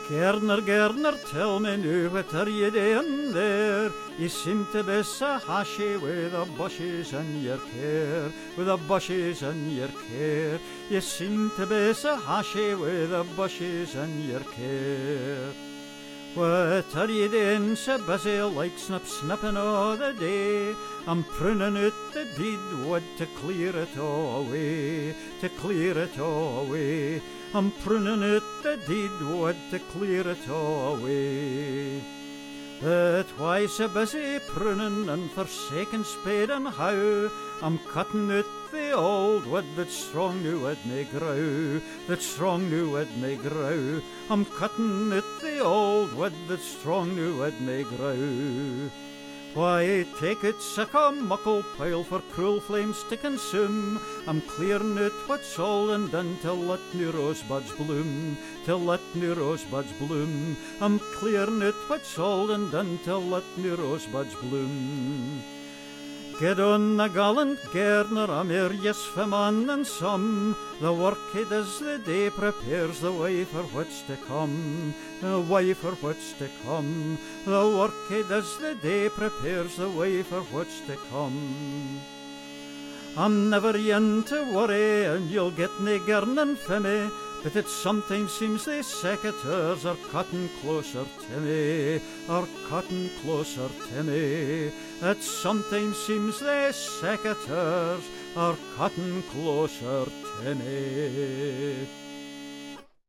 Gerner, tell me nu, what are you doing there? You seem to be so hashy with the bushes and your care, with the bushes and your care. You seem to be so hashy with the bushes and your care. What are you doing so busy like snapping all the day? I'm pruning out the dead wood to clear it all away, to clear it all away. I'm pruning out the dead wood to clear it all away. But why so busy pruning and forsaken spade and how? I'm cutting out the old wood that's strong new wood may grow, that's strong new wood may grow. I'm cutting out the old wood that's strong new wood may grow. Why take it sick a muckle pile for cruel flames to consume? I'm clearing out what's all and done till let new rosebuds bloom, till let new rosebuds bloom. I'm clearing out what's all and done till let new rosebuds bloom. Get on the gallant gardener, I'm here, yes, for man and some. The work he does the day prepares the way for what's to come, the way for what's to come. The work he does the day prepares the way for what's to come. I'm never in to worry, and you'll get nae gardening for me. But it sometimes seems the secateurs are cutting closer to me, are cutting closer to me. It sometimes seems the secateurs are cutting closer to me.